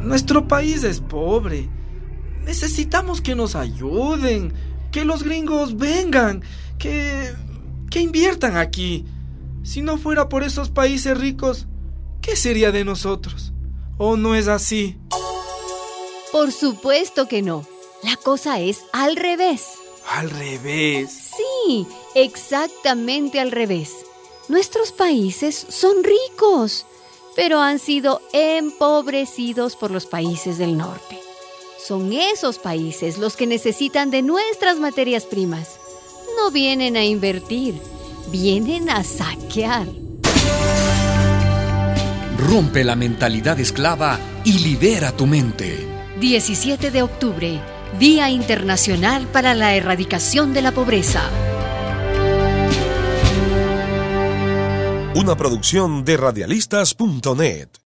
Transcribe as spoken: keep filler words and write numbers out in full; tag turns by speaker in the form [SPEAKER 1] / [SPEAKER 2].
[SPEAKER 1] Nuestro país es pobre. Necesitamos que nos ayuden, que los gringos vengan, que, que inviertan aquí. Si no fuera por esos países ricos, ¿qué sería de nosotros? ¿O no es así?
[SPEAKER 2] Por supuesto que no. La cosa es al revés.
[SPEAKER 1] ¿Al revés?
[SPEAKER 2] Sí, exactamente al revés. Nuestros países son ricos, pero han sido empobrecidos por los países del norte. Son esos países los que necesitan de nuestras materias primas. No vienen a invertir, vienen a saquear.
[SPEAKER 3] Rompe la mentalidad esclava y libera tu mente.
[SPEAKER 2] diecisiete de octubre, Día Internacional para la Erradicación de la Pobreza.
[SPEAKER 4] Una producción de radialistas punto net.